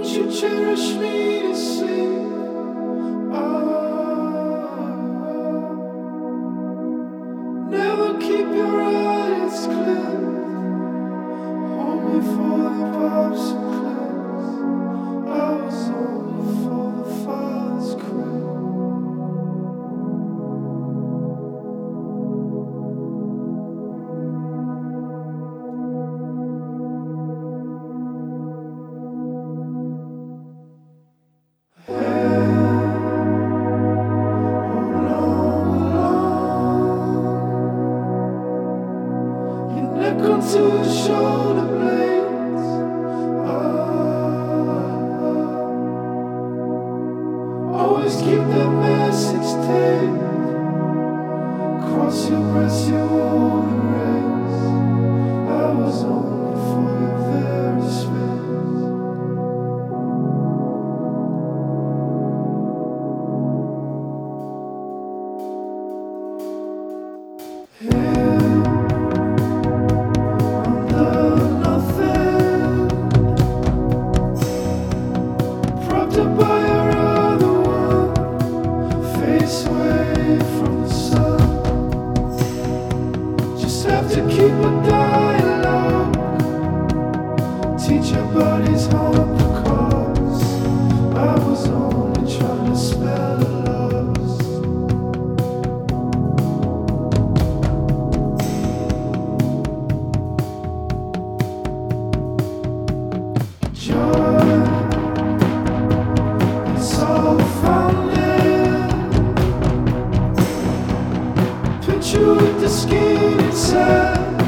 you cherish me to sleep? Never keep your eyes clear. Hold me for the pops and clicks. I was only for the father's crib. Onto the shoulder blades. Always keep that message taped. Cross your breast, you won't erase. I was only for your very space. By your other one, face away from the sun. Just have to keep a dialogue. Teach your bodies home because I was only trying to spell a loss. Joy. Picture with the skin inside.